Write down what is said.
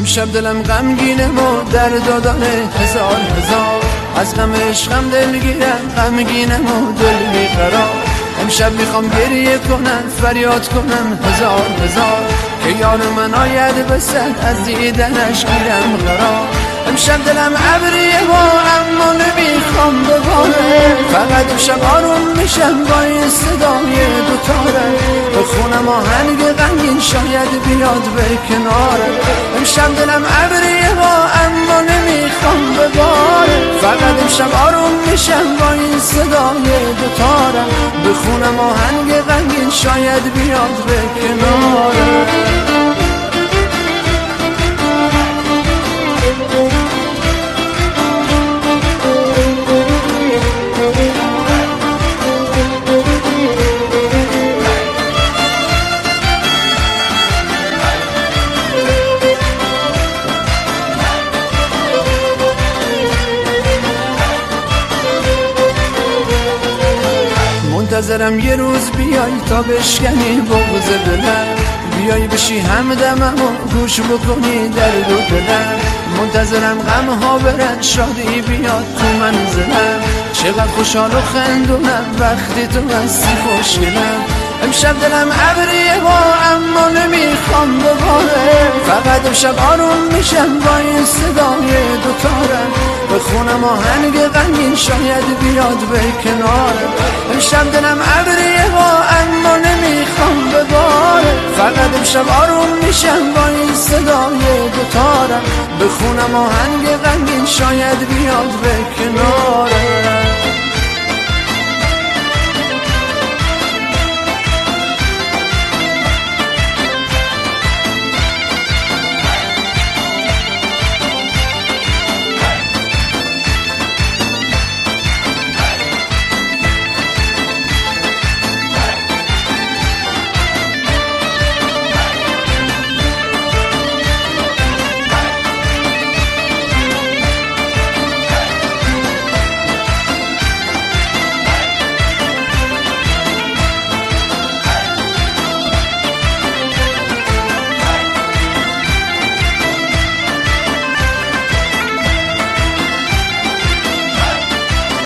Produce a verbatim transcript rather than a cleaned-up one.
امشب دلم غمگینه و درد داره هزار هزار، از غم عشقم دلگیرم غمگینم و دل بیقرار. امشب میخوام گریه کنم فریاد کنم هزار هزار، که یار من آید به سر از دیدنش گیرم قرار. امشب دلم ابریه و اما نمیخوام بباره، فقط امشب آروم میشم با این صدای دوتاره. به خونم آهنگ غمگین شاید بیاد به کناره. امشب دلم ابریه و اما نمیخوام بباره، فقط امشب آروم میشم با این صدای دوتاره. به خونم آهنگ غمگین شاید بیاد به کناره. منتظرم یه روز بیای تا بشکنی بغض دلم، بیای بشی همدمم و گوش بکنی درد و دلم. منتظرم غم ها برن شادی بیاد تو منزلم، چقدر خوشحال و خندونم وقتی تو هستی خوشگلم. امشب دلم ابریه و اما نمیخوام بباره، فقط امشب آروم میشم با این صدای دوتارم. به خونم آهنگ غمگین شاید بیاد به کناره. امشب دلم ابریه و اما نمیخوام بباره، فقط امشب آروم میشم با این صدای دوتارم. به خونم آهنگ غمگین شاید بیاد به کناره.